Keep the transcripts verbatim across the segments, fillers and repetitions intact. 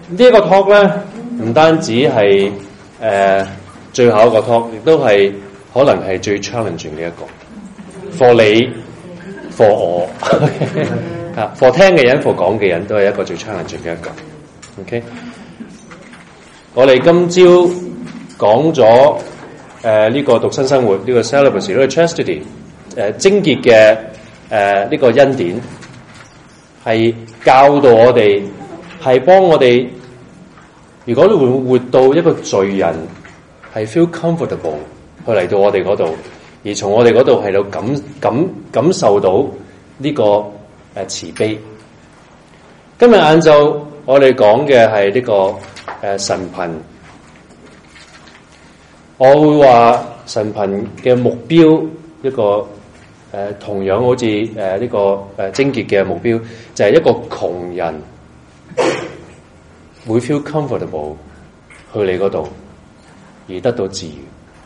呢一個 talk 咧，唔單止係誒、呃、最後一個 talk， 亦都係可能係最 challenging 嘅一個。for 你 for 我啊 for 聽嘅人 for 講嘅人都係一個最 challenging 嘅一個。OK， 我哋今朝講咗誒呢個獨身生活，呢、這個 celibacy， 呢個 chastity， 誒貞潔嘅誒呢個恩典，係教導我哋，係幫我哋。如果你會活到一個罪人，係 feel comfortable 去嚟到我哋嗰度，而從我哋嗰度係到感感感受到呢、這個誒、呃、慈悲。今日晏晝我哋講嘅係呢個誒、呃、神貧，我會話神貧嘅目標一個誒、呃、同樣好似誒呢個誒貞潔嘅目標，就係、是、一個窮人會 feel comfortable 去你嗰度而得到治癒，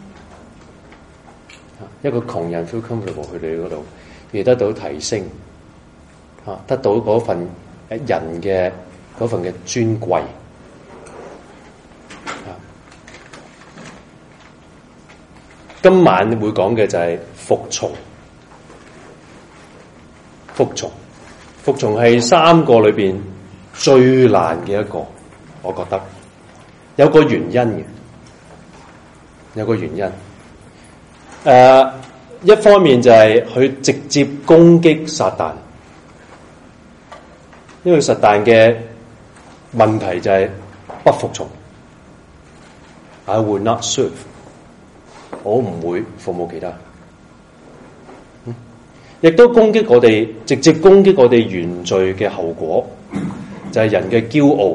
一個窮人 feel comfortable 去你嗰度而得到提升，啊，得到嗰份人嘅嗰份嘅尊貴。啊，今晚會講嘅就係服從，服從，服從係三個裏邊最難嘅一個。我覺得有個原因嘅，有個原因。誒、呃，一方面就係佢直接攻擊撒旦，因為撒旦嘅問題就係不服從。I will not serve， 我唔會服務其他。嗯，亦都攻擊我哋，直接攻擊我哋原罪嘅後果，就係、是、人嘅驕傲。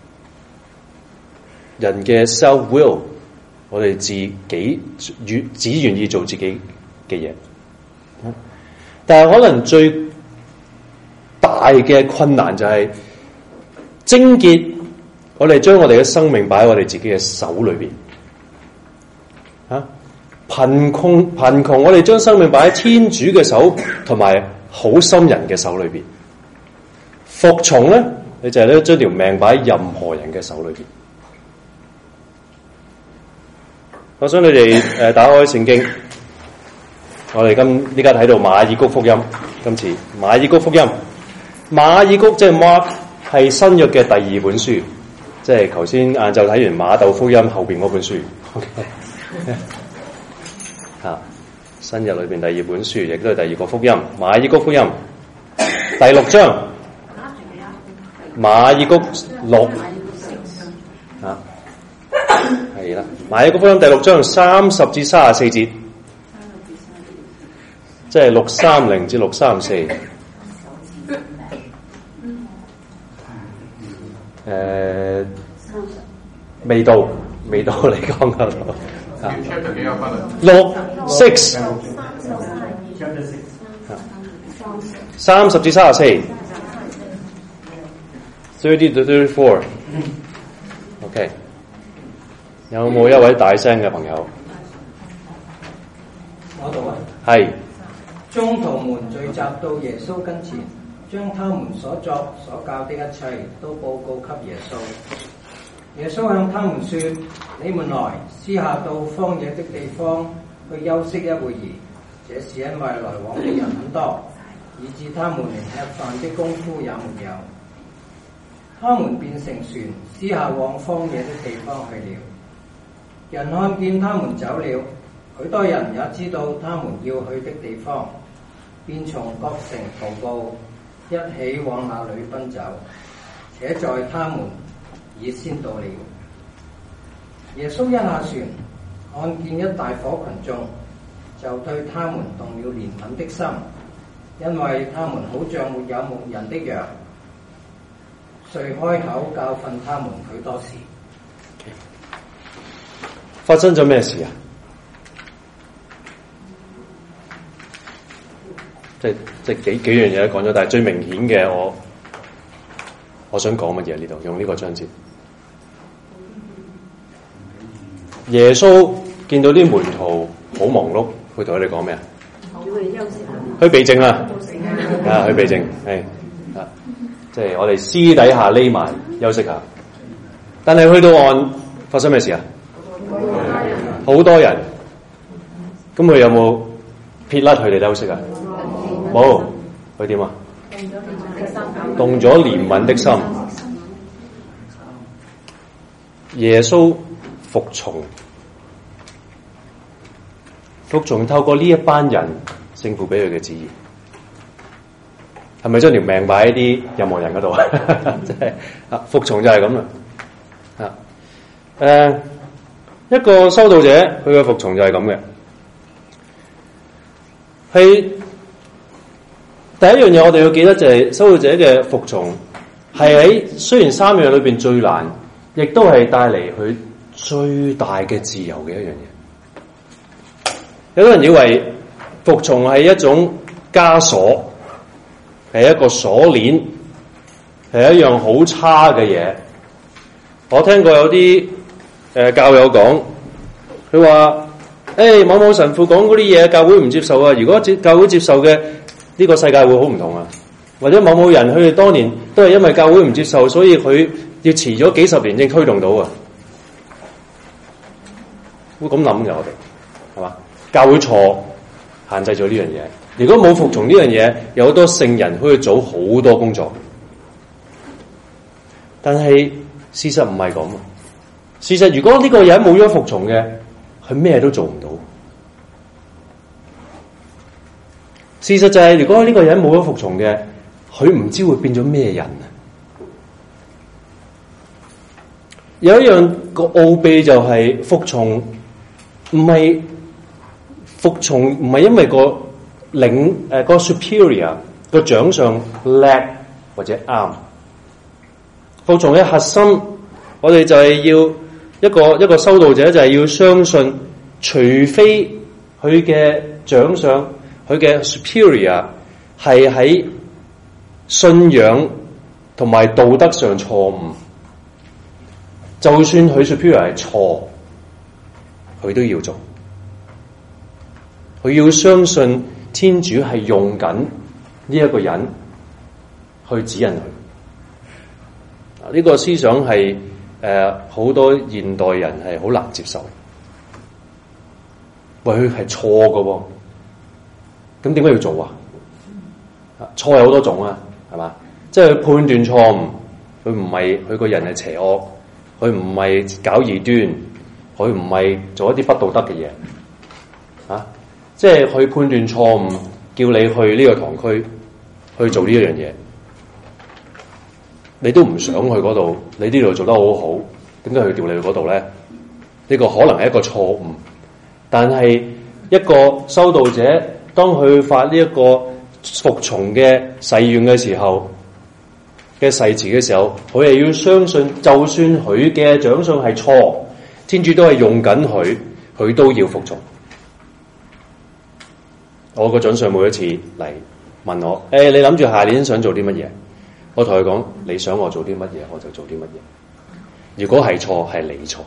人嘅 self will， 我哋自己願只願意做自己嘅嘢，但係可能最大嘅困難就係貞潔。我哋將我哋嘅生命擺喺我哋自己嘅手裏邊，啊，貧窮貧窮，我哋將生命擺喺天主嘅手同埋好心人嘅手裏邊。服從咧，你就係咧將條命擺喺任何人嘅手裏邊。我想你哋誒打開聖經，我哋今依家睇到馬爾谷福音，今次馬爾谷福音，馬爾谷即係 Mark 係新約嘅第二本書，即係頭先晏晝睇完馬竇福音後邊嗰本書。OK， 嚇，新約裏邊第二本書，亦都係第二個福音，馬爾谷福音第六章，馬爾谷六啊。係啦，馬爾谷福音第六章三十至三十四節，即係六三零至六三四。誒，未到，未到你講嗰度。六 six， 三十至三十四 ，thirty to thirty four。OK。有冇一位大聲嘅朋友？ 我度啊， 係。 宗徒們聚集到耶穌跟前，將他們所作所教的一切都報告給耶穌。耶穌向他們說：你們來，私下到荒野的地方去休息一會兒。這是因為來往的人很多，以致他們連吃飯的功夫也沒有。他們便乘船，私下往荒野的地方去了。人看見他們走了，許多人也知道他們要去的地方，便從各城徒步，一起往那裏奔走。且在他們已先到了。耶穌一下船，看見一大伙群眾，就對他們動了憐憫的心，因為他們好像沒有牧人的羊，遂開口教訓他們許多事。 發生咗咩事啊？即係即係幾幾樣嘢都講咗，但係最明顯嘅，我我想講乜嘢呢度？用呢個章節，耶穌見到啲門徒好忙碌，佢同佢哋講咩啊？叫佢哋休息下，去避靜啦，啊，去避靜，係啊，即係我哋私底下匿埋休息下。 但係去到岸發生咩事啊？好多人，咁佢有冇撇甩佢哋休息啊？冇，佢點啊？動咗憐憫的心，耶穌服從，服從透過呢一班人聖父俾佢嘅旨意，係咪將條命擺喺啲任何人嗰度啊？即係啊，服從就係咁啦。啊，誒，一個修道者佢嘅服從就係咁嘅，係。第一樣嘢我哋要記得就係修道者嘅服從係喺雖然三樣裏邊最難，亦都係帶嚟佢最大嘅自由嘅一樣嘢。有啲人以為服從係一種枷鎖，係一個鎖鏈，係一樣好差嘅嘢。我聽過有啲誒、呃、教友講，佢話誒某某神父講嗰啲嘢教會唔接受啊，如果接教會接受嘅，呢個世界會好唔同啊！或者某某人佢哋當年都係因為教會唔接受，所以佢要遲咗幾十年先推動到啊！會咁諗嘅我哋係嘛？教會錯限制咗呢樣嘢。如果冇服從呢樣嘢，有好多聖人可以做好多工作。但係事實唔係咁啊！事實如果呢個人冇咗服從嘅，佢咩都做唔到。事實就係、是，如果呢個人冇咗服從嘅，佢唔知會變咗咩人啊！有一樣個奧秘就係、是、服從，唔係服從，唔係因為個領誒、呃、個 superior 個長上叻或者啱。服從嘅核心，我哋就係要一個一個修道者就係要相信，除非佢嘅長上。佢嘅 superior 係喺信仰同埋道德上錯誤，就算佢 superior 係錯，佢都要做。佢要相信天主係用緊呢一個人去指引佢。呢、這個思想係誒好多現代人係好難接受，喂，佢係錯㗎喎。咁點解要做啊？錯有好多種啊，係嘛？即係佢判斷錯誤，佢唔係佢個人係邪惡，佢唔係搞異端，佢唔係做一啲不道德嘅嘢，啊！即係佢判斷錯誤，叫你去呢個堂區去做呢一樣嘢，你都唔想去嗰度，你呢度做得好好，點解佢調你去嗰度咧？呢、呢個可能係一個錯誤，但係一個修道者。當佢發呢一個服從嘅誓願嘅時候嘅誓詞嘅時候，佢係要相信，就算佢嘅長相係錯，天主都係用緊佢，佢都要服從。我個長相每一次嚟問我，誒、欸，你諗住下年想做啲乜嘢？我同佢講，你想我做啲乜嘢，我就做啲乜嘢。如果係錯，係你錯。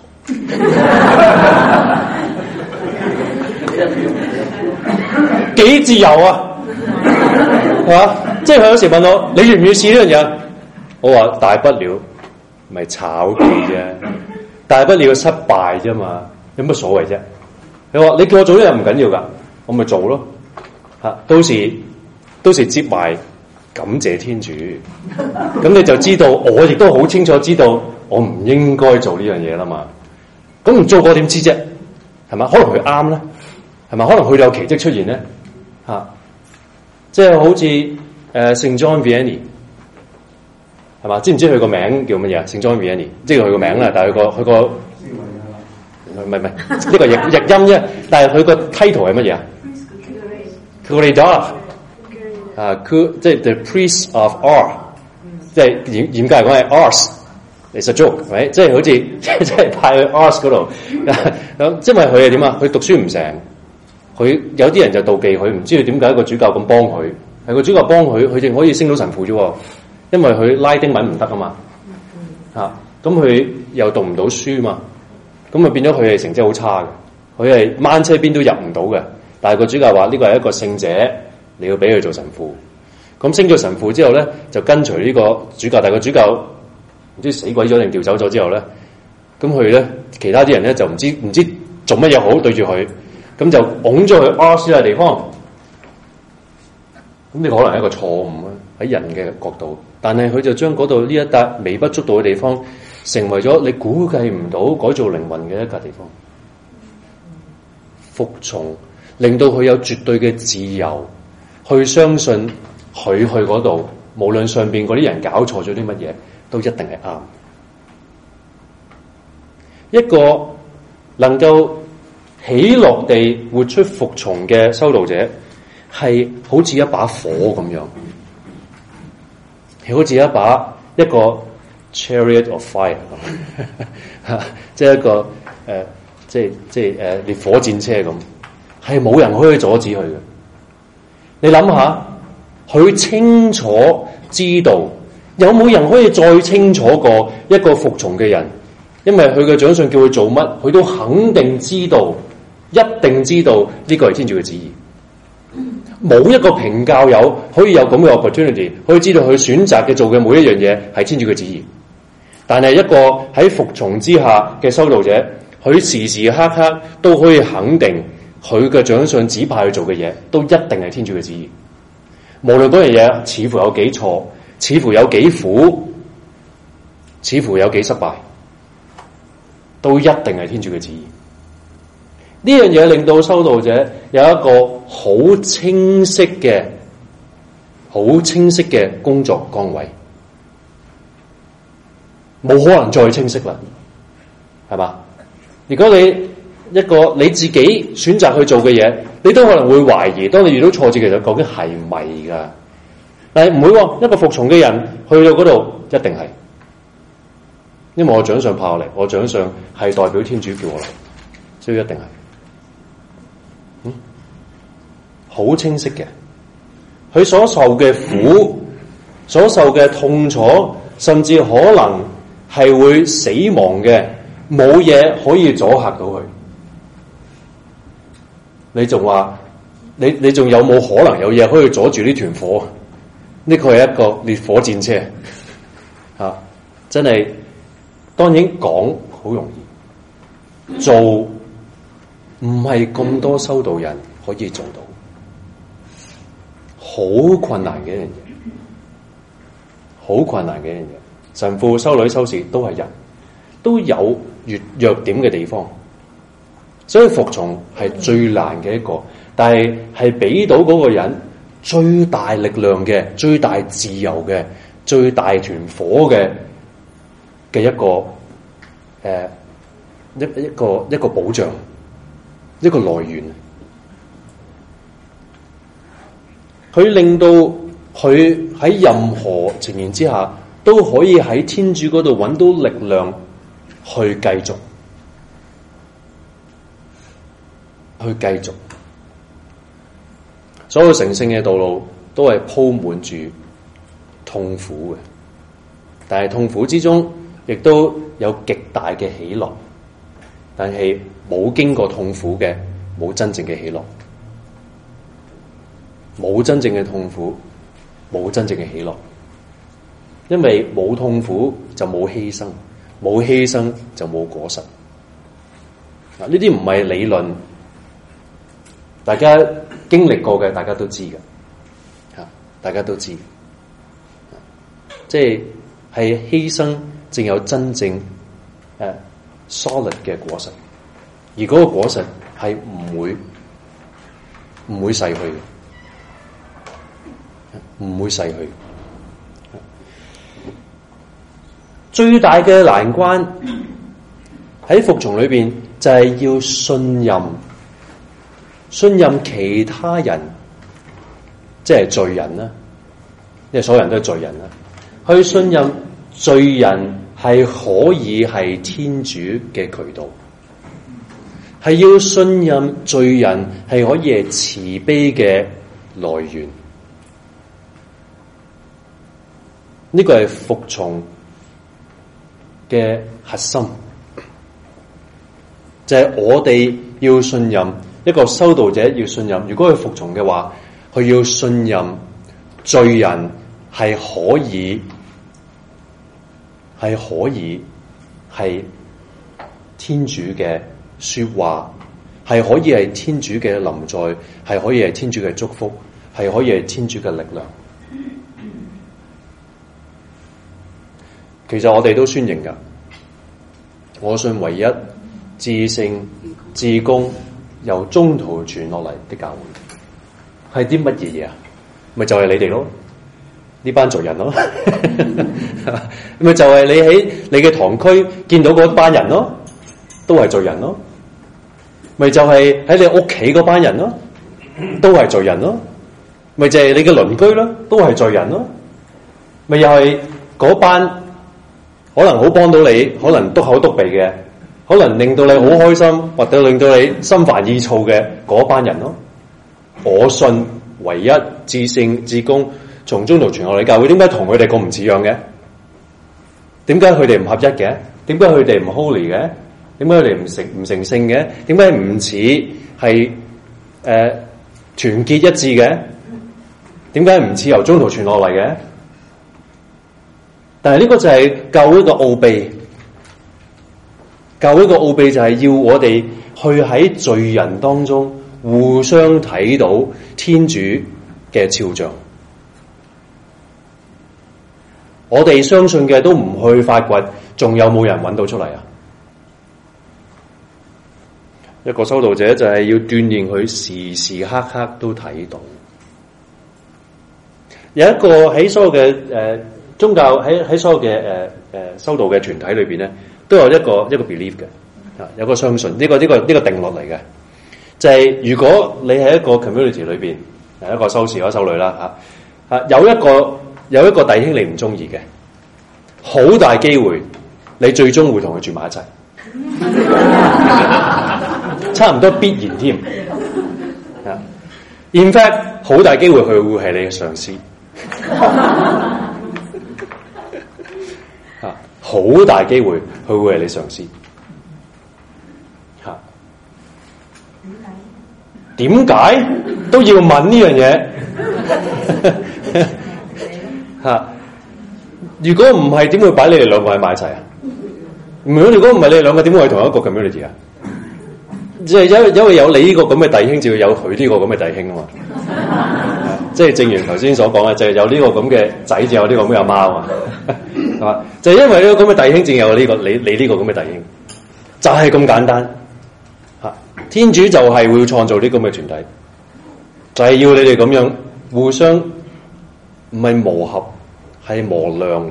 幾自由啊，係嘛？即係佢有時問我，你願唔願意試呢樣嘢？我話大不了咪炒佢啫，大不了失敗啫嘛，有乜所謂啫？佢話你叫我做呢樣唔緊要噶，我咪做咯。吓，到時到時接埋感謝天主，咁你就知道，我亦都好清楚知道，我唔應該做呢樣嘢啦嘛。咁唔做過點知啫？係嘛？可能佢啱咧，係咪？可能佢有奇蹟出現咧？吓、啊，即係好似誒聖 John Vianney 係嘛？知唔知佢個名叫乜嘢啊？聖 John Vianney，即係佢個名啦，但係佢個佢個唔係唔係呢個譯譯音啫，但係佢個 title 係乜嘢啊 ？Curador 啊 ，Cur 即係 The Priest of Ars，即係嚴嚴格嚟講係 Ars，it's a joke，係咪？即係好似即係派去 Ars 嗰度咁，因為佢係點啊？佢讀書唔成。佢有啲人就妒忌佢，唔知佢點解個主教咁幫佢，係個主教幫佢，佢淨可以升到神父啫。因為佢拉丁文唔得啊嘛，嚇咁佢又讀唔到書嘛，咁啊變咗佢係成績好差嘅，佢係掹車邊都入唔到嘅。但係個主教話呢個係一個聖者，你要俾佢做神父。咁升咗神父之後咧，就跟隨呢個主教，但係個主教唔知死鬼咗定調走咗之後咧， 咁佢咧其他啲人咧就唔知唔知做乜嘢好對住佢，咁就拱咗去 R C 嘅地方。咁呢個可能係一個錯誤啊，喺人嘅角度，但係佢就將嗰度呢一笪微不足道嘅地方，成為咗你估計唔到改造靈魂嘅一笪地方。服從令到佢有絕對嘅自由，去相信佢去嗰度，無論上邊嗰啲人搞錯咗啲乜嘢，都一定係啱。一個能夠喜樂地活出服從嘅修道者，係好似一把火咁樣，係好似一把一個 chariot of fire 咁，即係一個誒、呃，即係即係誒烈火戰車咁，係冇人可以阻止佢嘅。你諗下，佢清楚知道，有冇人可以再清楚過一個服從嘅人？因為佢嘅長上叫佢做乜，佢都肯定知道，一定知道呢個係天主嘅旨意。冇一個平教友可以有咁嘅 opportunity， 可以知道佢選擇嘅做嘅每一樣嘢係天主嘅旨意。但係一個喺服從之下嘅修道者，佢時時刻刻都可以肯定佢嘅長上指派去做嘅嘢，都一定係天主嘅旨意。無論嗰樣嘢似乎有幾錯，似乎有幾苦，似乎有幾失敗，都一定係天主嘅旨意。呢樣嘢令到修道者有一個好清晰嘅、好清晰嘅工作崗位，冇可能再清晰啦，係嘛？如果你一個你自己選擇去做嘅嘢，你都可能會懷疑，當你遇到挫折嘅時候，究竟係咪噶？但係唔會喎，一個服從嘅人去到嗰度，一定係，因為我掌上派落嚟，我掌上係代表天主叫我嚟，所以一定係。嗯，好清晰嘅，佢所受嘅苦、所受嘅痛楚，甚至可能係會死亡嘅，冇嘢可以阻嚇到佢。你仲話，你你仲有冇可能有嘢可以阻住呢團火？呢個係一個烈火戰車，吓、啊，真係，當然講好容易，做唔係咁多修道人可以做到，好困難嘅一樣嘢，好困難嘅一樣嘢。神父、修女、修士都係人，都有弱弱點嘅地方，所以服從係最難嘅一個，但係係俾到嗰個人最大力量嘅、最大自由嘅、最大團火嘅嘅一個誒、呃、一一個一個保障，一個來源。佢令到佢喺任何情形之下都可以喺天主嗰度揾到力量去繼續，去繼續。所有成聖嘅道路都係鋪滿住痛苦嘅，但係痛苦之中亦都有極大嘅喜樂。但係冇經過痛苦嘅，冇真正嘅喜樂，冇真正嘅痛苦，冇真正嘅喜樂。因為冇痛苦就冇犧牲，冇犧牲就冇果實。嗱，呢啲唔係理論，大家經歷過嘅，大家都知嘅，吓，大家都知，即係係犧牲，正有真正誒、uh, solid 嘅果實，而嗰個果實係唔會唔會逝去嘅，唔會逝去。最大嘅難關喺服從裏邊就係要信任。信任其他人，即係罪人啦，因為所有人都係罪人啦。去信任罪人係可以係天主嘅渠道，係要信任罪人係可以係慈悲嘅來源。呢個係服從嘅核心，就係我哋要信任。一個修道者要信任，如果佢服從嘅話，佢要信任罪人係可以係可以係天主嘅說話，係可以係天主嘅臨在，係可以係天主嘅祝福，係可以係天主嘅力量。其實我哋都宣認噶，我信唯一至聖至公由中途傳落嚟的教會，係啲乜嘢嘢啊？咪就係、是、你哋咯，呢班族人咯，咪就係你喺你嘅堂區見到嗰班人咯，都係族人咯，咪就係喺你屋企嗰班人咯，都係族人咯，咪就係你嘅鄰居咯，都係族人咯，咪又係嗰班。可能好幫到你，可能篤口篤鼻嘅，可能令到你好開心，或者令到你心煩意躁嘅嗰班人咯。我信唯一至聖至公從中途傳落嚟教會，點解同佢哋咁唔似樣嘅？點解佢哋唔合一嘅？點解佢哋唔 holy 嘅？點解佢哋唔成唔成聖嘅？點解唔似係誒團結一致嘅？點解唔似由中途傳落嚟嘅？但係呢個就係教會嘅奧秘，教會嘅奧秘就係要我哋去喺罪人當中互相睇到天主嘅肖像。我哋相信嘅都唔去發掘，仲有冇人揾到出嚟啊？一個修道者就係要鍛鍊佢時時刻刻都睇到。有一個喺所有嘅誒。呃宗教喺喺所有嘅誒誒修道嘅團體裏邊咧，都有一個一個 belief 嘅，啊有個相信呢、這個呢、這個呢、這個定落嚟嘅，就係、是、如果你喺一個 community 裏邊，係一個修士或者修女啦嚇，啊有一個有一個弟兄你唔中意嘅，好大機會你最終會同佢住埋一齊，差唔多必然添。啊 in fact 好大機會佢會係你嘅上司。好大機會佢會係你上司，吓點解都要問呢樣嘢？吓，如果唔係，點會擺你哋兩個喺埋一齊啊？如果如果唔係你哋兩個，點會係同一個 community 啊？即係因因為有你呢個咁嘅弟兄，就要有佢呢個咁嘅弟兄啊嘛。即係正如頭先所講嘅，就係、是、有呢個咁嘅仔，就有呢個咁嘅阿媽啊嘛。係嘛？就係、是、因為呢個咁嘅弟兄，正有呢、這個你你呢個咁嘅弟兄，就係、是、咁簡單。吓，天主就係會創造呢個咁嘅團體，就係、是、要你哋咁樣互相唔係磨合，係磨亮，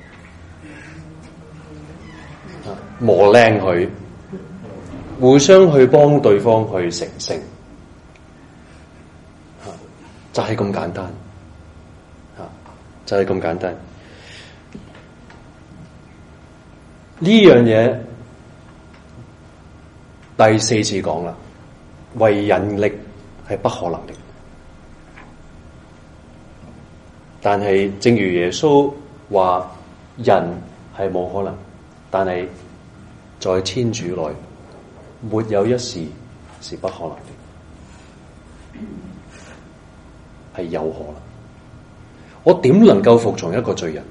磨靚佢，互相去幫對方去成聖。就係咁簡單，吓就係咁簡單。呢樣嘢第四次講啦，為人力係不可能的，但係正如耶穌話，人係冇可能，但係在天主內，沒有一事是不可能的。係有可能，我點能夠服從一個罪人？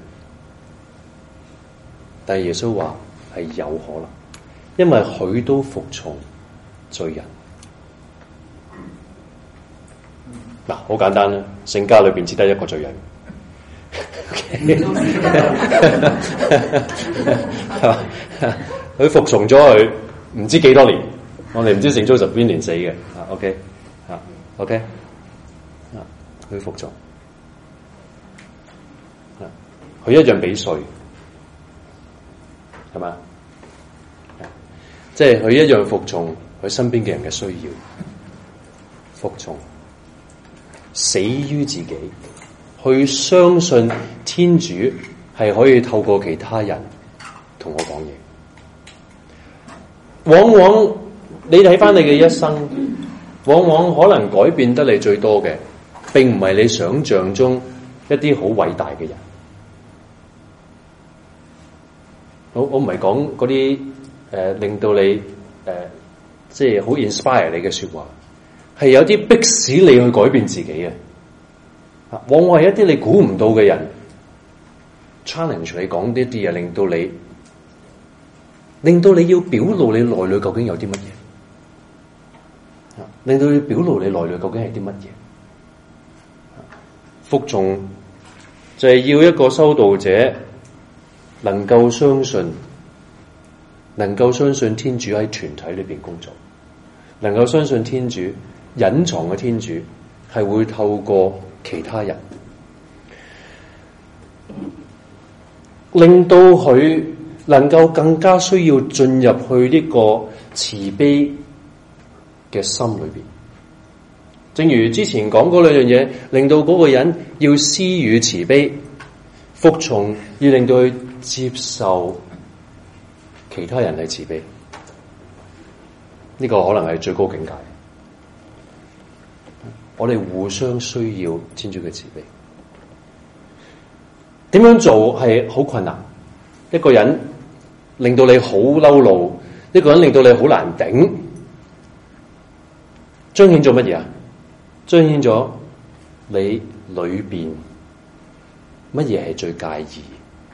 但係耶穌話係有可能，因為佢都服從罪人。嗱，好簡單啦，聖家裏邊只得一個罪人，佢服從咗佢唔知幾多年，我哋唔知聖祖十邊年死嘅，啊 OK， 啊 OK。佢服從，佢一樣俾稅，係嘛？即係佢一樣服從佢身邊嘅人嘅需要，服從，死於自己，去相信天主係可以透過其他人同我講嘢。往往你睇返你嘅一生，往往可能改變得你最多嘅，並唔係你想象中一啲好偉大嘅人。我我唔係講嗰啲誒令到你誒、呃、即係好 inspire 你嘅說話，係有啲迫使你去改變自己嘅。往往係一啲你估唔到嘅人 challenge 你講呢啲嘢，令到你令到你要表露你內裏究竟有啲乜嘢，令到你表露你內裏究竟係啲乜嘢。服從就係要一個修道者能夠相信，能夠相信天主喺團體裏邊工作，能夠相信天主隱藏嘅天主係會透過其他人，令到佢能夠更加需要進入去呢個慈悲嘅心裏邊。正如之前講嗰兩樣嘢，令到嗰個人要施予慈悲，服從要令到佢接受其他人係慈悲，呢個可能係最高境界。我哋互相需要天主嘅慈悲。點樣做係好困難，一個人令到你好嬲怒，一個人令到你好難頂，彰顯咗乜嘢啊？彰顯咗你裏邊乜嘢係最介意，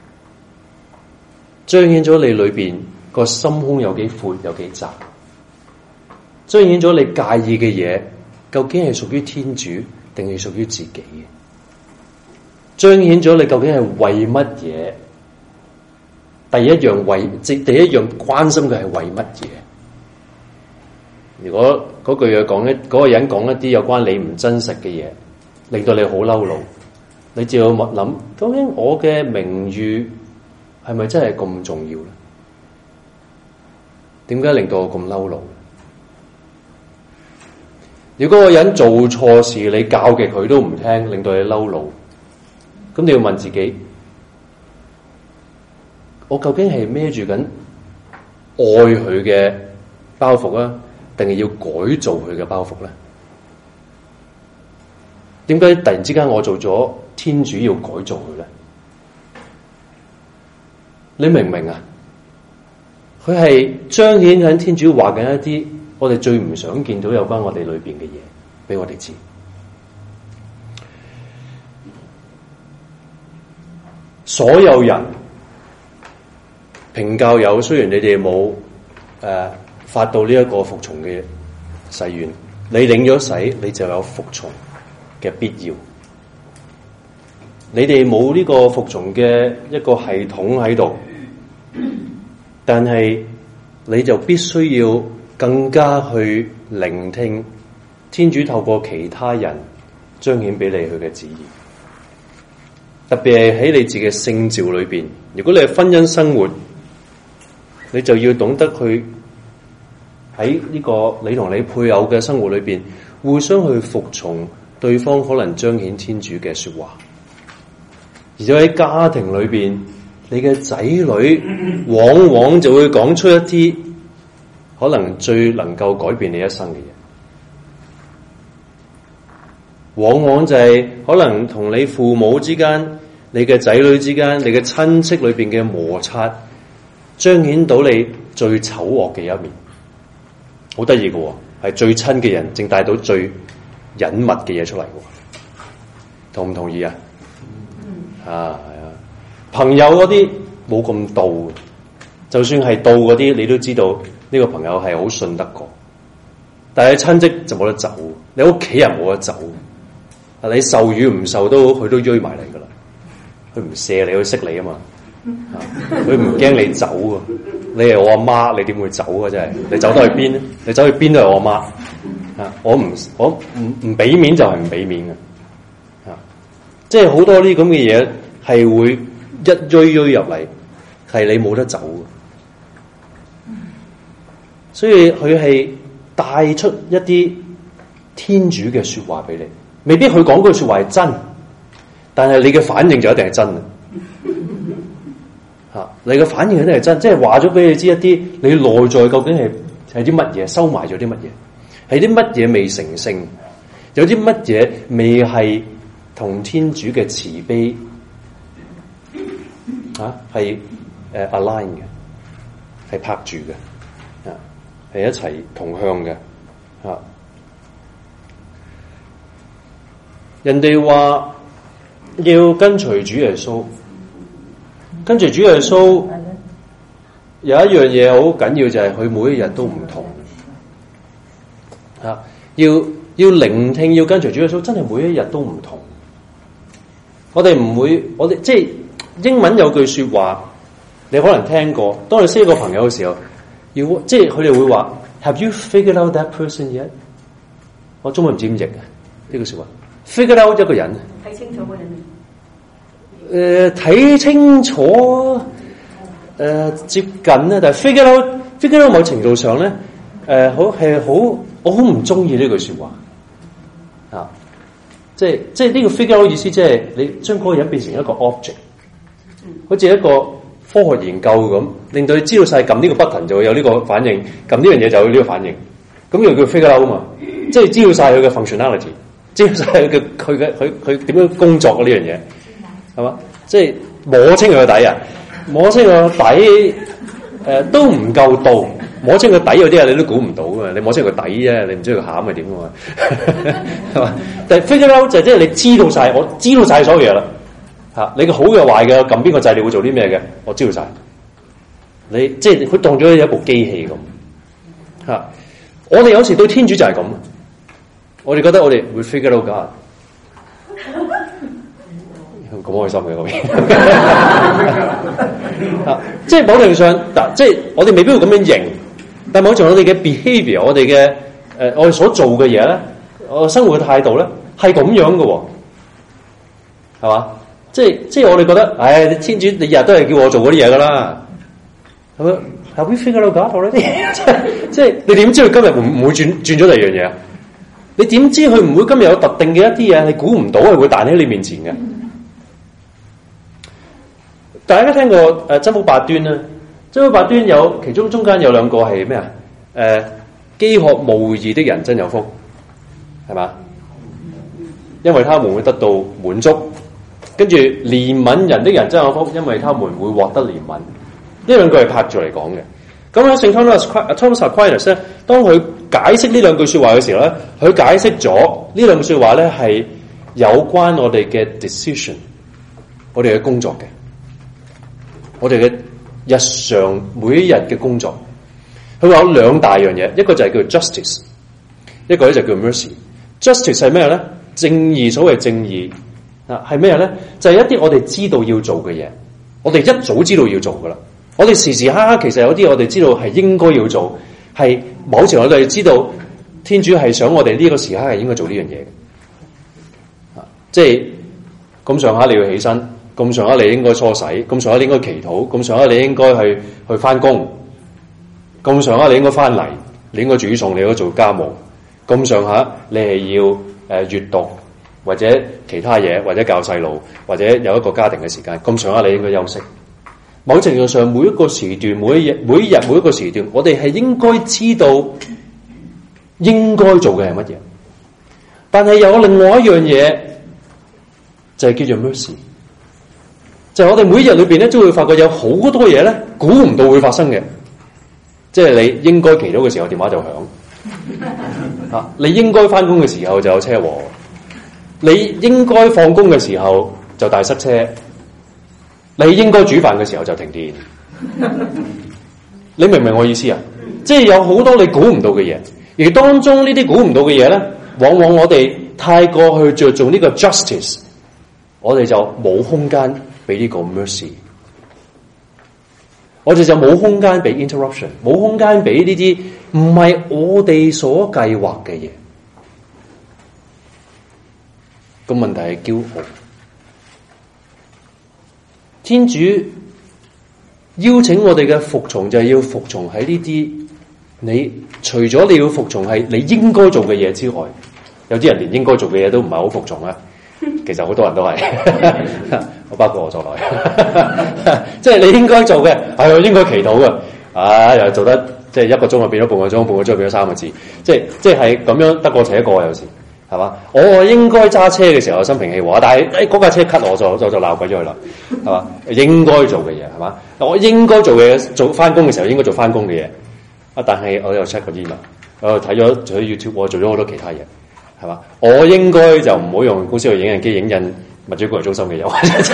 彰顯咗你裏邊個心胸有幾闊有幾窄，彰顯咗你介意嘅嘢究竟係屬於天主定係屬於自己嘅，彰顯咗你究竟係為乜嘢？第一樣為即第一樣關心嘅係為乜嘢？如果嗰句嘢講一嗰個人講一啲有關你唔真實嘅嘢，令到你好嬲怒，你就要默諗，究竟我嘅名譽係咪真係咁重要咧？點解令到我咁嬲怒？如果嗰個人做錯事，你教嘅佢都唔聽，令到你嬲怒，咁你要問自己，我究竟係孭住緊愛佢嘅包袱啊，定係要改造佢嘅包袱咧？點解突然之間我做咗天主要改造佢咧？你明唔明啊？佢係彰顯緊天主話緊一啲我哋最唔想見到有關我哋裏邊嘅嘢俾我哋知。所有人評教友，雖然你哋冇誒發到呢一個服從嘅誓願，你領咗洗，你就有服從嘅必要。你哋冇呢個服從嘅一個系統喺度，但係你就必須要更加去聆聽天主透過其他人彰顯俾你佢嘅旨意。特別係喺你自己嘅聖召裏邊，如果你係婚姻生活，你就要懂得去喺呢個你同你配偶嘅生活裏邊，互相去服從對方可能彰顯天主嘅說話。而且喺家庭裏邊，你嘅仔女往往就會講出一啲可能最能夠改變你一生嘅嘢，往往就係可能同你父母之間、你嘅仔女之間、你嘅親戚裏邊嘅摩擦，彰顯到你最醜惡嘅一面。好得意嘅，係最親嘅人正帶到最隱密嘅嘢出嚟嘅，同唔同意啊？啊，係啊！朋友嗰啲冇咁到，就算係到嗰啲，你都知道呢個朋友係好信得過。但係親戚就冇得走，你屋企人冇得走。啊，你受與唔受都，佢都追埋嚟噶啦。佢唔射你，佢識你啊嘛。佢唔驚你走啊！你係我阿媽，你點會走啊？真係，你走得去邊咧？你走去邊都係我阿媽。啊，我唔我唔唔俾面就係唔俾面嘅。即係好多呢咁嘅嘢係會一錐錐入嚟，係你冇得走嘅。所以佢係帶出一啲天主嘅說話俾你，未必佢講句說話係真，但係你嘅反應就一定係真嘅。吓，你嘅反應一定係真，即係話咗俾你知一啲你內在究竟係係啲乜嘢，收埋咗啲乜嘢，係啲乜嘢未成聖，有啲乜嘢未係同天主嘅慈悲啊，係誒 align 嘅，係拍住嘅，啊，係一齊同向嘅，啊。人哋話要跟隨主耶穌，跟隨主耶穌有一樣嘢好緊要就係佢每一日都唔同啊！要要聆聽，要跟隨主耶穌，真係每一日都唔同。我哋唔會，我哋即係英文有句說話，你可能聽過。當你識一個朋友嘅時候，要即係佢哋會話 ：Have you figured out that person yet？ 我中文唔知點譯嘅呢句說話 ，figured out 一個人， 睇清楚個人。 誒，睇清楚。誒、呃、接近咧，但係 figure out，figure out 某程度上咧，誒、呃、好係好，我好唔中意呢句説話啊！即係即係呢個 figure out 意思，即係你將嗰個人變成一個 object，好似一個科學研究咁，令到你知道晒撳呢個 button 就會有呢個反應，撳呢樣嘢就有呢個反應，咁又叫 figure out 啊嘛！即係知道晒佢嘅 functionality，知道晒佢嘅佢嘅佢佢點樣工作嘅呢樣嘢，係嘛？即係摸清佢個底啊！摸清個底，誒、呃、都唔夠到。摸清個底有啲嘢你都估唔到噶嘛。你摸清個底啫，你唔知佢餡係點噶嘛，係嘛？但係 figure out 就即係你知道晒，我知道晒所有嘢啦。嚇，你個好嘅壞嘅，撳邊個掣，你會做啲咩嘅？我知道晒。你即係佢當咗一部機器咁。嚇，我哋有時對天主就係咁，我哋覺得我哋會 figure out God。咁開心嘅嗰邊，啊，即係某程度上，嗱，即係我哋未必會咁樣認，但係某程度我哋嘅 behavior，我哋嘅誒，我哋所做嘅嘢咧，我生活嘅態度咧，係咁樣嘅，係嘛？即係即係我哋覺得，唉，天主你日日都係叫我做嗰啲嘢噶啦，係咪？Have we figured out God already？即係即係你點知佢今日唔唔會轉轉咗第二樣嘢啊？你點知佢唔會今日有特定嘅一啲嘢係估唔到係會彈喺你面前嘅？大家聽過誒、呃、真福八端啦，真福八端有其中中間有兩個係咩啊？誒，飢渴慕義的人真有福，係嘛？因為他們會得到滿足。跟住憐憫人的人真有福，因為他們會獲得憐憫。呢兩句係拍住嚟講嘅。咁喺聖 Thomas Aquinas 咧，當佢解釋呢兩句說話嘅時候咧，佢解釋咗呢兩句說話咧係有關我哋嘅 decision， 我哋嘅工作嘅。我哋嘅日常每一日嘅工作，佢話有兩大樣嘢，一個就係叫 justice， 一個咧就叫 mercy。justice 係咩咧？正義，所謂正義啊，係咩咧？就係、是、一啲我哋知道要做嘅嘢，我哋一早知道要做噶啦。我哋時時刻刻其實有啲我哋知道係應該要做，係某程度我哋知道天主係想我哋呢個時刻係應該做呢樣嘢嘅。啊，即係咁上下你要起身。咁上下你應該梳洗，咁上下你應該祈禱，咁上下你應該去去翻工，咁上下你應該翻嚟，你應該煮餸，你應該做家務，咁上下你係要誒、呃、閱讀或者其他嘢，或者教細路，或者有一個家庭嘅時間，咁上下你應該休息。某程度上，每一個時段，每一日，每一日，每一個時段，我哋係應該知道應該做嘅係乜嘢，但係有另外一樣嘢就係、是、叫做 mercy。就係我哋每日裏邊咧，都會發覺有好多嘢咧，估唔到會發生嘅。即係你應該祈禱嘅時候，電話就響；啊，你應該翻工嘅時候就有車禍；你應該放工嘅時候就大塞車；你應該煮飯嘅時候就停電。你明唔明我意思啊？即係有好多你估唔到嘅嘢，而當中呢啲估唔到嘅嘢咧，往往我哋太過去着重呢個 justice， 我哋就冇空間俾呢個 mercy， 我哋就冇空間俾 interruption， 冇空間俾呢啲唔係我哋所計劃嘅嘢。個問題係驕傲。天主邀請我哋嘅服從，就係要服從喺呢啲，你除咗你要服從係你應該做嘅嘢之外，有啲人連應該做嘅嘢都唔係好服從啊。其實好多人都係，我包括我在內，即係你應該做嘅，係我應該祈禱嘅，啊又做得即係一個鐘就變咗半個鐘，半個鐘就變咗三個字，即係即係咁樣得過且過有時，係嘛？我應該揸車嘅時候心平氣和，但係誒嗰架車 cut 我就就就鬧鬼咗佢啦，係嘛？應該做嘅嘢係嘛？我應該做嘅嘢，做翻工嘅時候應該做翻工嘅嘢，啊但係我又 check 個 email，我又睇咗睇 YouTube，我做咗好多其他嘢。係嘛？我應該就唔好用公司嘅影印機影印物主管中心嘅有。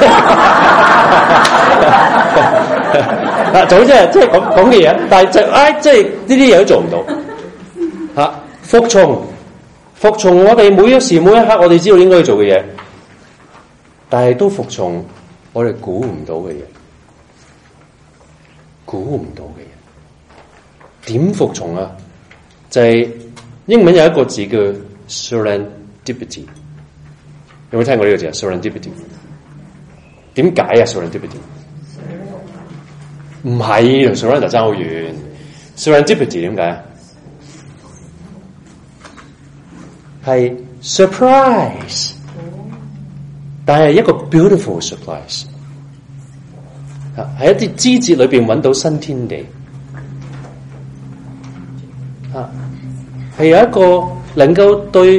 嗱，總之係即係咁咁嘅嘢，但係就唉，即係呢啲嘢都做唔到嚇、啊。服從服從我哋每一時每一刻，我哋知道應該要做嘅嘢，但係都服從我哋估唔到嘅嘢，估唔到嘅嘢，點服從啊？就係、是、英文有一個字叫 serendipity， 有冇聽過呢個字啊 ？serendipity 點解啊 ？serendipity 唔係同 surrender 爭好遠 ，serendipity 點解啊？係 surprise， 但係一個 beautiful surprise， 啊，喺一啲枝節裏邊揾到新天地，啊，係有一個能夠對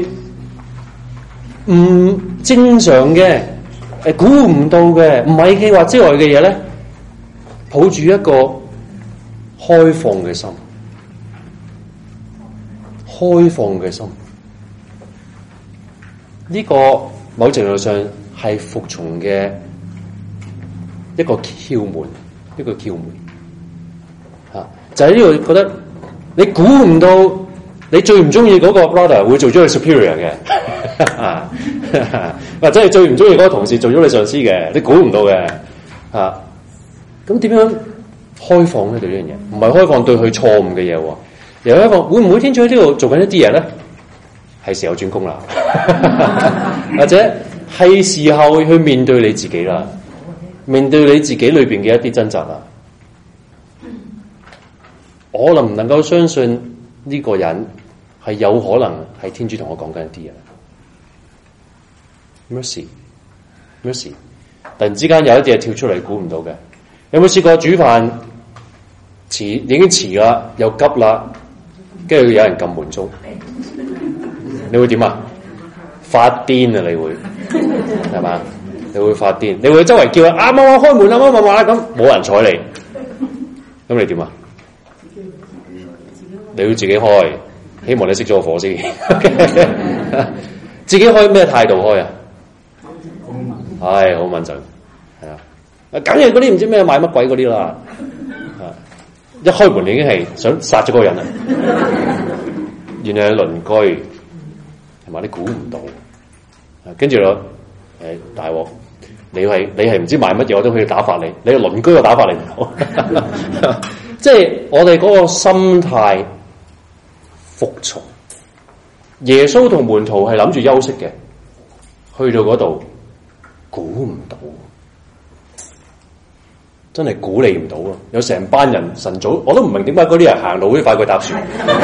唔正常嘅、誒估唔到嘅、唔係計劃之外嘅嘢咧，抱住一個開放嘅心，開放嘅心。呢個某程度上係服從嘅一個竅門，一個竅門嚇、啊，就喺呢度覺得你估唔到，你最唔中意嗰個 brother 會做咗你 superior 嘅，或者係最唔中意嗰個同事做咗你上司嘅，你估唔到嘅嚇。咁點樣開放咧對呢樣嘢？唔係開放對佢錯誤嘅嘢喎，有一個會唔會天主喺呢度做緊一啲嘢咧？係時候轉工啦，或者係時候去面對你自己啦，面對你自己裏邊嘅一啲掙扎啦。我能唔能夠相信呢個人係有可能係天主同我講緊一啲嘢？咩事？咩事？突然之間有一啲嘢跳出嚟，估唔到嘅。有冇試過煮飯遲已經遲啦，又急啦，跟住有人撳門鐘？你會點啊？發癲啊！你會係嘛？你會發癲，你會周圍叫啊！啱啱開門啊！啱啱話咁，冇人睬你，咁你點啊？你要自己開，希望你熄咗個火先。自己開咩態度開啊？唉，好穩陣，係啊！梗係嗰啲唔知咩買乜鬼嗰啲啦。一開門你已經係想殺咗嗰個人啦。原來係鄰居。係嘛？你估唔到，跟住咯，誒大鑊！你係你係唔知買乜嘢，我都可以打發你。你個鄰居我打發你唔到，即係我哋嗰個心態服從。耶穌同門徒係諗住休息嘅，去到嗰度估唔到，真係估你唔到啊！有成班人晨早，我都唔明點解嗰啲人行路好似快過搭船。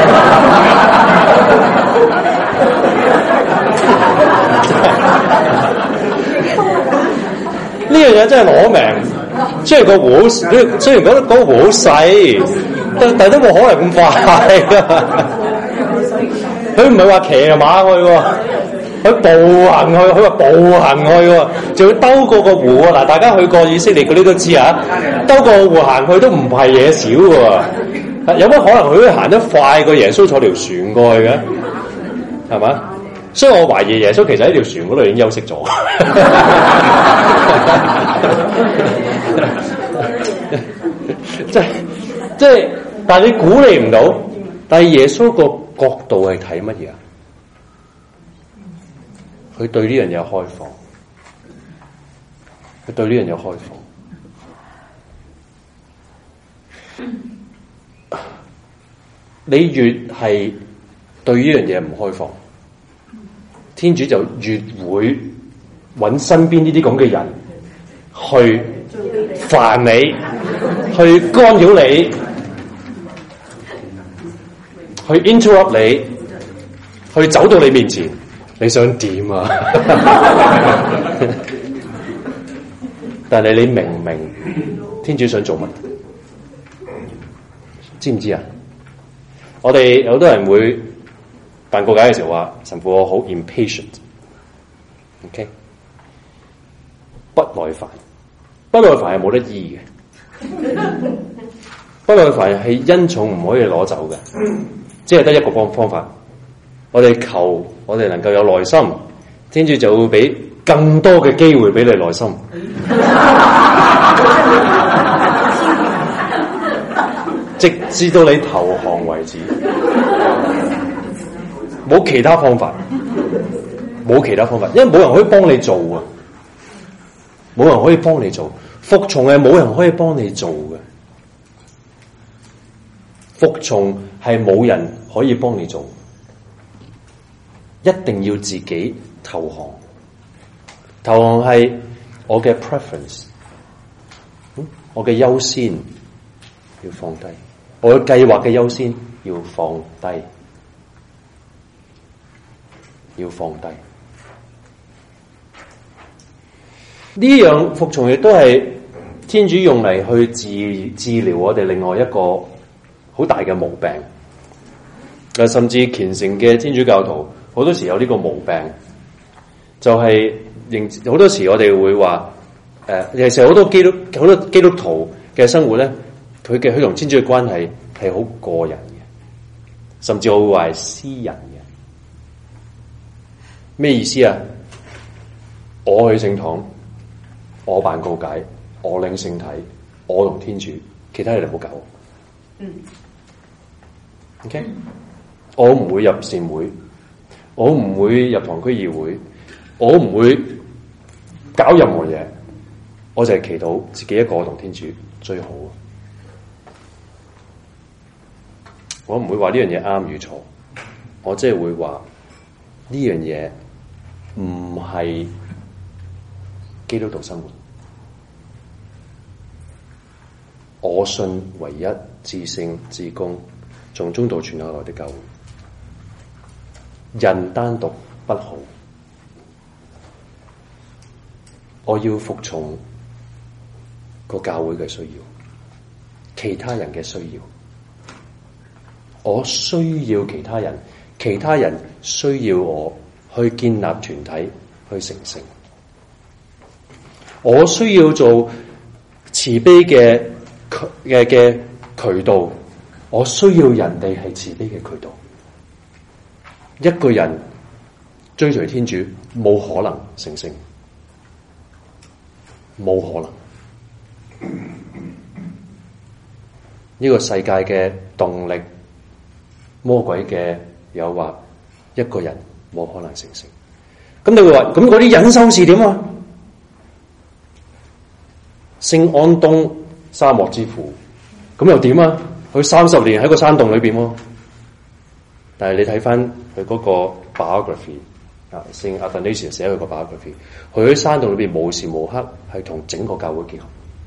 呢樣嘢真係攞命，雖然個湖好，雖然嗰嗰個湖好細，但但都冇可能咁快噶。佢唔係話騎馬去喎，佢步行去，佢話步行去喎，仲要兜過個湖啊！嗱，大家去過以色列嗰啲都知啊，兜過個湖行去都唔係嘢少嘅，有乜可能佢可以行得快過耶穌坐條船過去嘅？係嘛？所以我懷疑耶穌其實喺條船嗰度已經休息咗，即係即係，但係你鼓勵唔到，但係耶穌個角度係睇乜嘢啊？佢對呢樣嘢開放，佢對呢樣嘢開放。你越係對呢樣嘢唔開放，天主就越會揾身邊呢啲咁嘅人去煩你，去干擾你，去 interrupt 你，去走到你面前，你想點啊？但係你明唔明天主想做乜？知唔知啊？我哋有好多人會辦告解嘅時候話神父我好 impatient，OK， 不耐煩，不耐煩係冇得醫嘅，不耐煩係恩寵唔可以攞走嘅，只係得一個方方法。我哋求我哋能夠有耐心，天主就會俾更多嘅機會俾你內心，直至到你投降為止，冇其他方法，冇其他方法，因為冇人可以幫你做啊，冇人可以幫你做，服從係冇人可以幫你做嘅，服從係冇人可以幫你做，一定要自己投降。投降係我嘅 preference，我嘅優先要放低，我嘅計劃嘅優先要放低，要放低。呢樣服從亦都係天主用嚟去治治療我哋另外一個好大嘅毛病。誒，甚至虔誠嘅天主教徒好多時有呢個毛病，就係認好多時我哋會話誒，其實好多基督好多基督徒嘅生活咧，佢嘅佢同天主嘅關係係好個人嘅，甚至我會話係私人嘅。咩意思啊？我去聖堂，我辦告解，我領聖體，我同天主，其他人唔好搞。嗯。OK。我唔會入善會，我唔會入堂區議會，我唔會搞任何嘢，我就係祈禱自己一個同天主最好。我唔會話呢樣嘢啱與錯，我即係會話呢樣嘢唔係基督徒生活。我信唯一至聖至公從中道傳下來的教會。人單獨不好，我要服從個教會嘅需要，其他人嘅需要，我需要其他人，其他人需要我去建立團體，去成聖。我需要做慈悲嘅嘅嘅渠道，我需要人哋係慈悲嘅渠道。一個人追隨天主冇可能成聖，冇可能。呢個世界嘅動力、魔鬼嘅誘惑，一個人冇可能成聖。咁你會話，咁嗰啲隱修士點啊？聖安東沙漠之父，咁又點啊？佢三十年喺個山洞裏邊喎。但係你睇翻佢嗰個 biography 啊，聖 Athanasius 寫佢個 biography， 佢喺山洞裏邊無時無刻係同整個教會結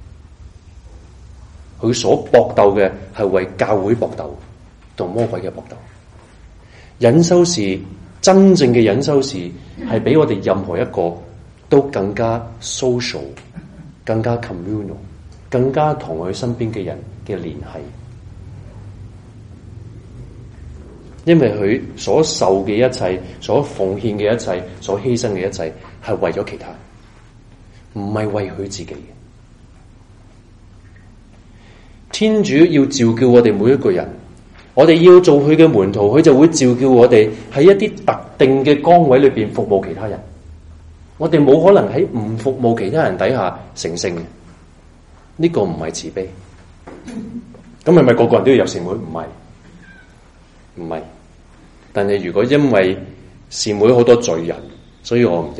合，佢所搏鬥嘅係為教會搏鬥，同魔鬼嘅搏鬥。隱修士，真正嘅隱修士係比我哋任何一個都更加 social， 更加 communal， 更加同佢身邊嘅人嘅聯繫。因為佢所受嘅一切，所奉獻嘅一切，所犧牲嘅一切，係為咗其他，唔係為佢自己嘅。天主要召叫我哋每一個人，我哋要做佢嘅門徒，佢就會召叫我哋喺一啲特定嘅崗位裏邊服務其他人。我哋冇可能喺唔服務其他人底下成聖嘅，呢個唔係慈悲。咁係咪個個人都要入善會？唔係，唔係。但係如果因為善會好多罪人，所以我唔入，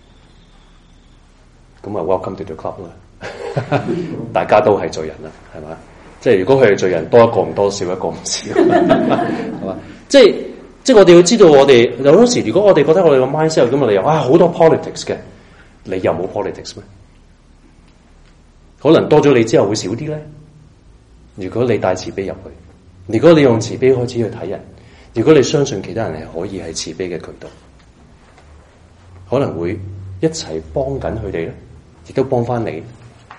咁啊 welcome to the club 啦，大家都係罪人啦，係嘛？即係如果佢係罪人，多一個唔多，少一個唔少，係嘛？即係即係我哋要知道，我哋有好多時，如果我哋覺得我哋個 mindset 咁，我哋又啊好多 politics 嘅，你又冇 politics 咩？可能多咗你之後會少啲咧。如果你帶慈悲入去，如果你用慈悲開始去睇人。如果你相信其他人係可以係慈悲嘅渠道，可能會一齊幫緊佢哋咧，亦都幫翻你。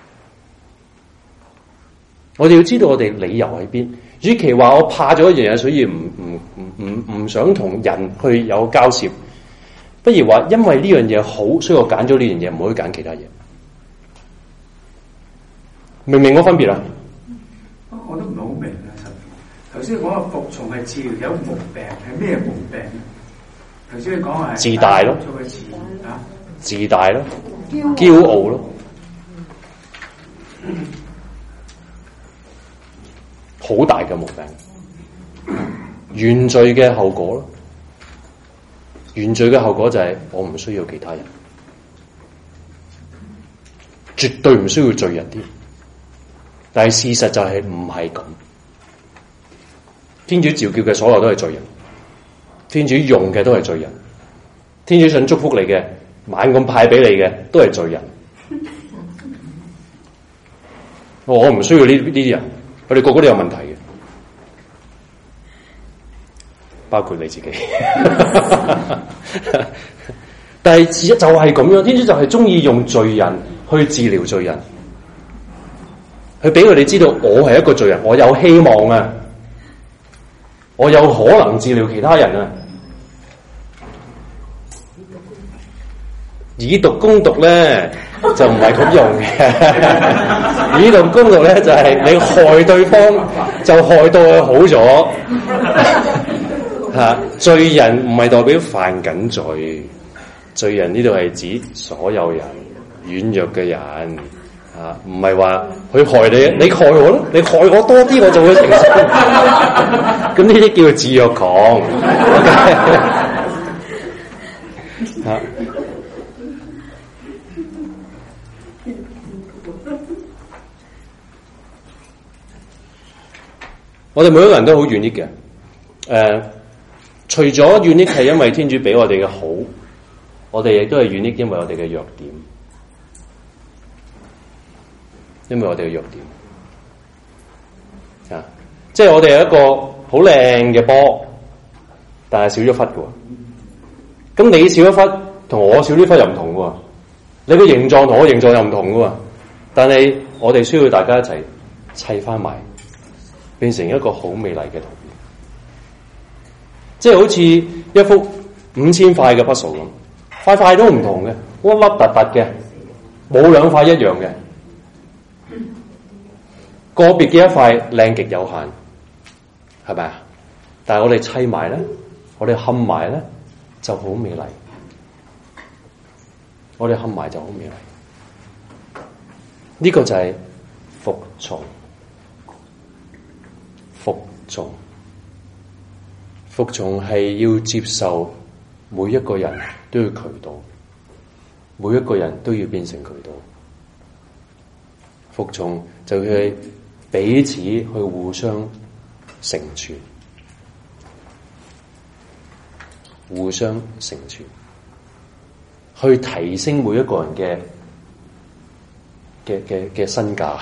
我哋要知道我哋理由喺邊。與其話我怕咗一樣嘢，所以唔唔唔唔唔想同人去有交涉，不如話因為呢樣嘢好，所以我揀咗呢樣嘢，唔可以揀其他嘢。明唔明我分別啊？ 我都唔係好明啊！頭先講嘅服從係治療有毛病，係咩毛病咧？頭先你講係自大咯， 做嘅事啊， 自大咯，驕傲咯，好大嘅毛病。原罪嘅後果咯，原罪嘅後果就係我唔需要其他人，絕對唔需要罪人添。但係事實就係唔係咁，天主召叫嘅所有都係罪人，天主用嘅都係罪人，天主想祝福你嘅猛咁派俾你嘅都係罪人。我唔需要呢呢啲人，佢哋個個都有問題嘅，包括你自己。但係事實就係咁樣，天主就係中意用罪人去治療罪人。佢俾佢哋知道，我係一個罪人，我有希望啊，我有可能治療其他人啊。以毒攻毒咧，就唔係咁用嘅。以毒攻毒咧，就係、是、你害對方，就害到佢好咗。吓，罪人唔係代表犯緊罪，罪人呢度係指所有人，軟弱嘅人。啊，唔係話佢害你，你害我咯，你害我多啲，我就會承受。咁呢啲叫做自虐狂。啊，我哋每一個人都好unique嘅。誒、呃，除咗unique係因為天主俾我哋嘅好，我哋亦都係unique因為我哋嘅弱點。因為我哋嘅弱點啊，即係我哋有一個好靚嘅波，但係少咗忽嘅。咁你少咗忽，同我少啲忽又唔同嘅。你個形狀同我形狀又唔同嘅。但係我哋需要大家一齊砌翻埋，變成一個好美麗嘅圖片。即係好似一幅五千塊嘅 puzzle 咁，塊塊都唔同嘅，凹凹凸凸嘅，冇兩塊一樣嘅。個別嘅一塊靚極有限，係咪啊？但係我哋砌埋咧，我哋冚埋咧就好美麗。我哋冚埋就好美麗。呢、這個就係服從，服從，服從係要接受每一個人都要渠道，每一個人都要變成渠道。服從就係彼此去互相成全，互相成全，去提升每一個人嘅嘅嘅嘅身價，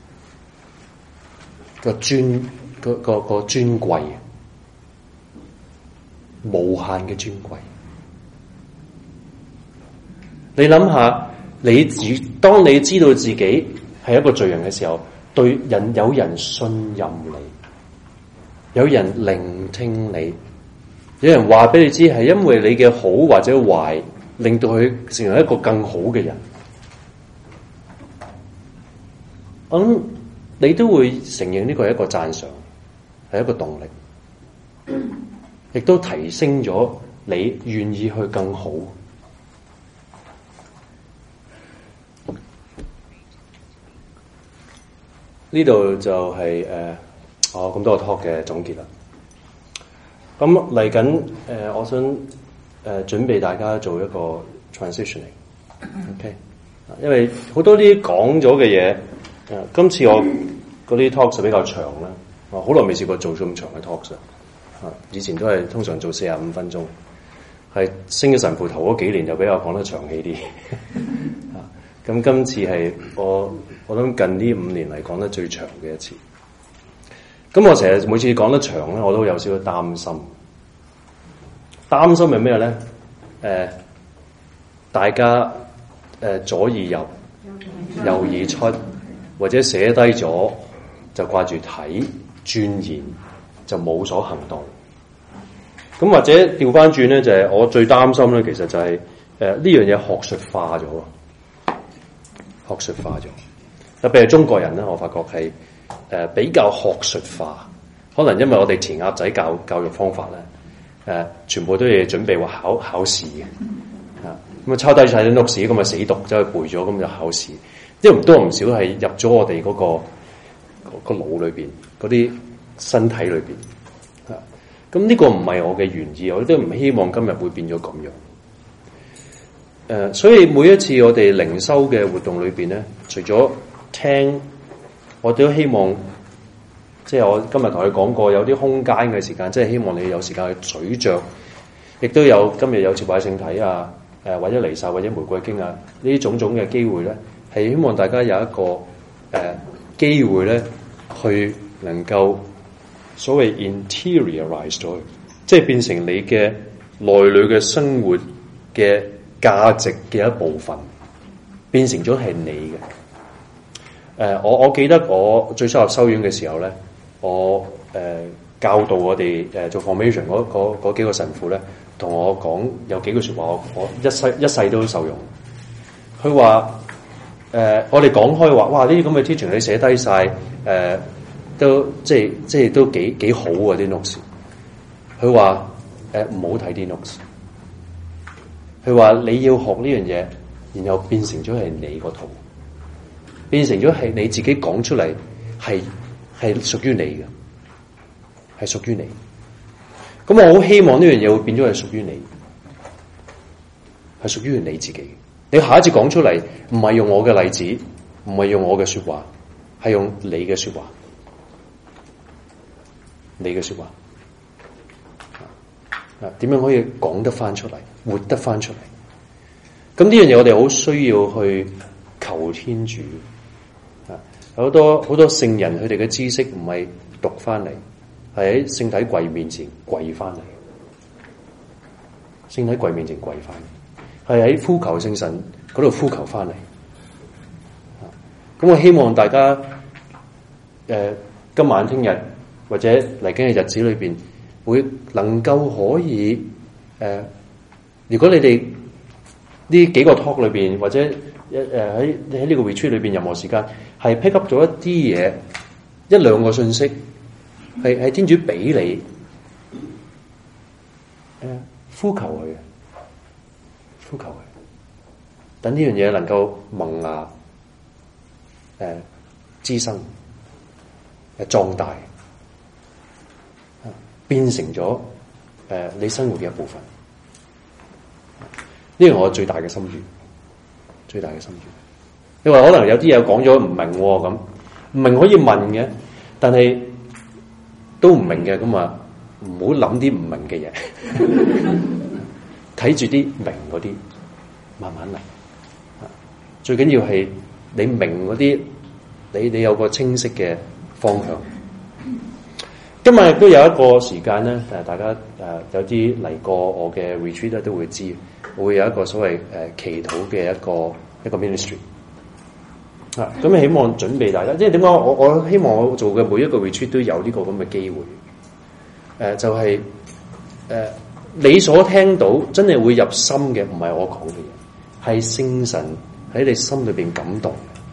個尊個個個尊貴，無限嘅尊貴。你諗下，你自當你知道自己係一個罪人嘅時候，對人有人信任你，有人聆聽你，有人話俾你知係因為你嘅好或者壞，令到佢成為一個更好嘅人。我諗你都會承認呢個係一個讚賞，係一個動力，亦都提升咗你願意去更好。呢度就係、是、誒、呃，哦咁多個 talk 嘅總結啦。咁嚟緊誒，我想誒、呃、準備大家做一個 transitioning，OK？、Okay? 因為好多啲講咗嘅嘢，誒、呃，今次我嗰啲 talk 就比較長啦。我好耐未試過做咁長嘅 talk 啊！以前都係通常做四十五分鐘，係升咗神父頭嗰幾年就比較講得長氣啲。啊，咁今次係我。我諗近呢五年嚟講得最長嘅一次，咁我成日每次講得長咧，我都有少少擔心。擔心係咩咧？誒、呃，大家誒、呃、左耳入，右耳出，或者寫低咗就掛住睇鑽研，就冇所行動。咁或者調翻轉咧，就係、是、我最擔心咧，其實就係誒呢樣嘢學術化咗，學術化咗。特別係中國人咧，我發覺係誒、呃、比較學術化，可能因為我哋填鴨仔教教育方法咧，誒、呃、全部都要準備話考考試嘅，啊咁啊抄低晒啲 notes，咁啊死讀走去背咗，咁就考試。因為唔多唔少係入咗我哋嗰、嗰個、嗰個腦裏邊，嗰啲身體裏邊。啊，咁呢個唔係我嘅原意，我都唔希望今日會變咗咁樣。誒、呃，所以每一次我哋靈修嘅活動裏邊咧，除咗聽，我都希望，即係我今日同佢講過，有啲空間嘅時間，即係希望你有時間去咀嚼，亦都有今日有接拜聖體啊，誒、呃、或者彌撒或者玫瑰經啊，呢啲種種嘅機會咧，係希望大家有一個誒、呃、機會咧，去能夠所謂 interiorize 咗，即係變成你嘅內裏嘅生活嘅價值嘅一部分，變成咗係你嘅。誒、呃，我我記得我最初入修院嘅時候咧，我誒、呃、教導我哋誒、呃、做 formation 嗰嗰嗰幾個神父咧，同我講有幾句説話，我我一世一世都受用。佢話誒，我哋講開話，哇！呢啲咁嘅 teaching 你寫低晒，誒、呃，都即係即係都幾幾好啊啲 notes。佢話誒唔好睇啲 notes。佢話你要學呢樣嘢，然後變成咗係你個套，變成咗係你自己講出嚟，係係屬於你嘅，係屬於你。咁我好希望呢樣嘢會變咗係屬於你，係屬於你自己。你下一次講出嚟，唔係用我嘅例子，唔係用我嘅說話，係用你嘅說話，你嘅說話。啊，點樣可以講得翻出嚟，活得翻出嚟？咁呢樣嘢我哋好需要去求天主。啊，好多好多聖人佢哋嘅知識唔係讀翻嚟，係喺聖體櫃面前跪翻嚟。聖體櫃面前跪翻，係喺呼求聖神嗰度呼求翻嚟。啊，咁我希望大家誒、呃、今晚、聽日或者嚟緊嘅日子裏邊，會能夠可以誒、呃，如果你哋呢幾個 talk 裏邊，或者一誒喺喺呢個 retreat 裏邊任何時間，係 pick up 咗一啲嘢，一兩個信息，係係天主俾你誒、呃、呼求佢，呼求佢，等呢樣嘢能夠萌芽誒滋生誒壯大。變成咗誒、呃、你生活嘅一部分，呢個係我最大嘅心願，最大嘅心願。你話可能有啲嘢講咗唔明咁，唔明可以問嘅，但係都唔明嘅咁啊，唔好諗啲唔明嘅嘢，睇住啲明嗰啲，慢慢嚟。最緊要係你明嗰啲，你你有個清晰嘅方向。今日亦都有一個時間咧，誒大家誒、呃、有啲嚟過我嘅 retreat 咧都會知，我會有一個所謂誒、呃、祈禱嘅一個一個 ministry 啊，咁希望準備大家，即係點講？我我希望我做嘅每一個 retreat 都有呢個咁嘅機會，誒、呃、就係、是、誒、呃、你所聽到真係會入心嘅，唔係我講嘅嘢，係聖神喺你心裏邊感動。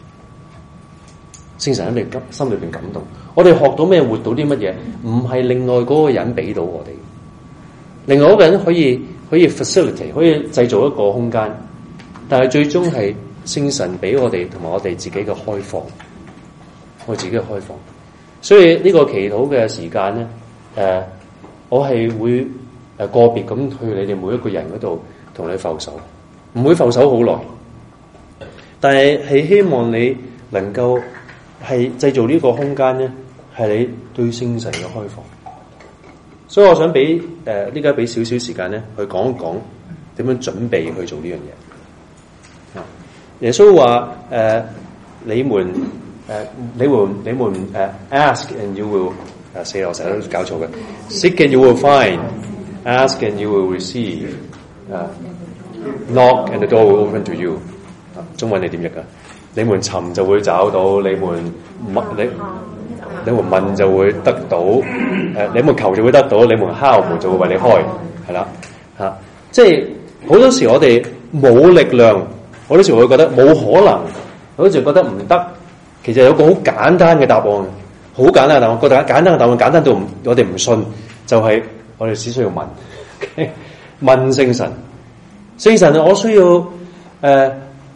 聖神喺你心裏邊感動，我哋學到咩，活到啲乜嘢，唔係另外嗰個人俾到我哋，另外嗰個人可以可以 facilitate， 可以製造一個空間，但係最終係聖神俾我哋同埋我哋自己嘅開放，我自己嘅開放。所以呢個祈禱嘅時間咧，誒、呃，我係會誒個別咁去你哋每一個人嗰度同你浮手，唔會浮手好耐，但係係希望你能夠。係製造呢個空間咧，係你對聖神嘅開放。所以我想俾誒呢家俾少少時間咧，去講一講點樣準備去做呢樣嘢。啊，耶穌話誒、呃，你們誒、呃，你們你們誒、呃、，ask and you will 誒，死啦！我成日都搞錯嘅 ，seek and you will find，ask and you will receive，啊 ，knock and the door will open to you。啊，中文你點譯啊？你們尋就會找到，你們問你你們問就會得到，誒、呃、你們求就會得到，你們敲門就會為你開，係啦嚇。即係好多時我哋冇力量，好多時我會覺得冇可能，好多時覺得唔得。其實有個好簡單嘅答案，好簡單嘅答案，覺得簡單嘅答案簡單到唔我哋唔信，就係、是、我哋只需要問，okay? 問聖神， 聖神啊，我需要誒、呃、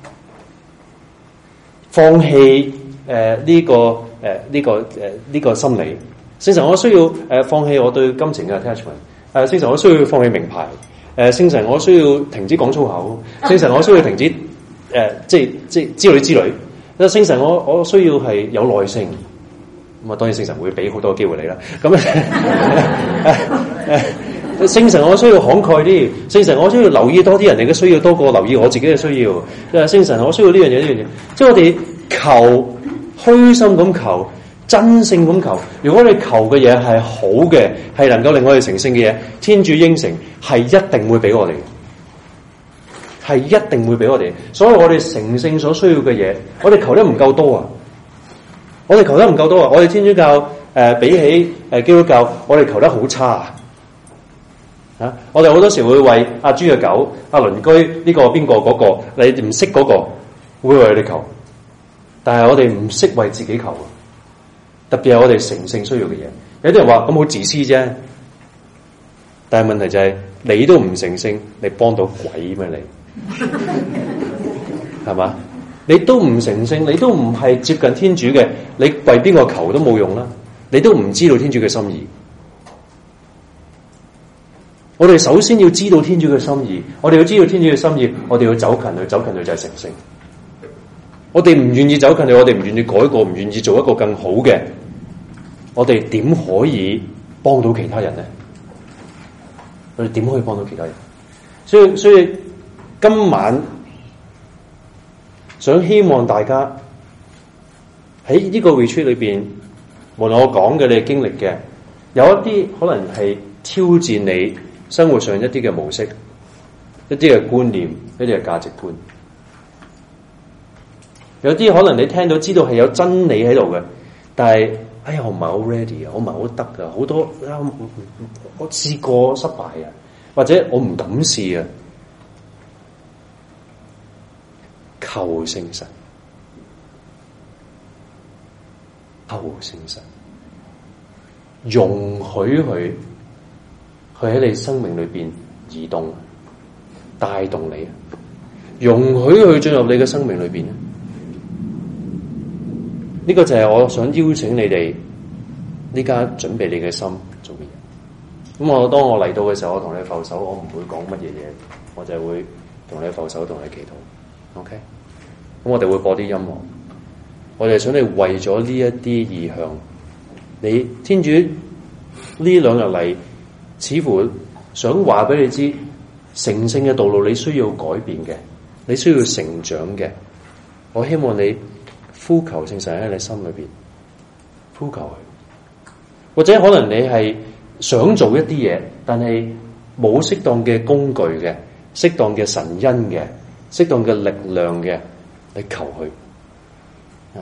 放棄誒呢、呃這個誒呢、呃這個誒呢、呃這個心理。聖神，我需要誒、呃、放棄我對金錢嘅 attachment。誒、呃，聖神，我需要放棄名牌。誒、呃，聖神，我需要停止講粗口。聖神，我需要停止誒、呃，即係即係之類之類。聖神，我我需要係有耐性。咁啊，當然聖神會俾好多機會你啦。咁誒，聖神，我需要慷慨啲。聖神，我需要留意多啲人哋嘅需要，多過留意我自己嘅需要。誒，聖神，我需要呢樣嘢，呢樣嘢。即係我哋求，虛心咁求。真性咁求，如果你求嘅嘢係好嘅，係能夠令我哋成聖嘅嘢，天主應承係一定會俾我哋，係一定會俾我哋。所以我哋成聖所需要嘅嘢，我哋求得唔夠多啊！我哋求得唔夠多啊！我哋天主教誒、呃、比起誒、呃、基督教，我哋求得好差啊！啊！我哋好多時會為阿豬嘅狗、阿鄰居呢、這個邊個嗰個，你唔識嗰個會為你求，但係我哋唔識為自己求。特別係我哋成聖需要嘅嘢，有啲人話咁好自私啫，但係問題就係、是、你都唔成聖，你幫到鬼咩你？係嘛？你都唔成聖，你都唔係接近天主嘅，你為邊個求都冇用啦，你都唔知道天主嘅心意。我哋首先要知道天主嘅心意，我哋要知道天主嘅心意，我哋要走近佢，走近佢就係成聖。我哋唔願意走近佢，我哋唔願意改過，唔願意做一個更好嘅，我哋點可以幫到其他人呢？我哋點可以幫到其他人？所以所以今晚想希望大家喺呢個 retreat 裏邊，無論我講嘅你經歷嘅，有一啲可能係挑戰你生活上一啲嘅模式、一啲嘅觀念、一啲嘅價值觀。有啲可能你聽到知道係有真理喺度嘅，但係哎呀我唔係好 ready 啊，我唔係好得噶，好多啊我試過失敗啊，或者我唔敢試啊。求聖神，求聖神，容許佢佢喺你生命裏邊移動，帶動你，容許佢進入你嘅生命裏邊。呢個就係我想邀請你哋呢家準備你嘅心做乜嘢。咁我當我嚟到嘅時候，我同你浮手，我唔會講乜嘢嘢，我就會同你浮手，同你祈禱。OK，咁我哋會播啲音樂，我哋想你為咗呢一啲意向，你天主呢兩日嚟，似乎想話俾你知，成聖嘅道路你需要改變嘅，你需要成長嘅。我希望你呼求聖神喺你心裏邊，呼求佢。或者可能你係想做一啲嘢，但係冇適當嘅工具嘅、適當嘅神恩嘅、適當嘅力量嘅，你求佢。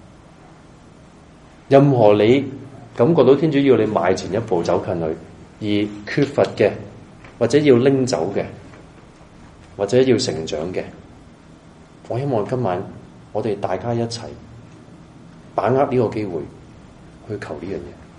任何你感覺到天主要你邁前一步走近佢，而缺乏嘅，或者要拎走嘅，或者要成長嘅，我希望今晚我哋大家一齊把握呢個機會去求呢樣嘢。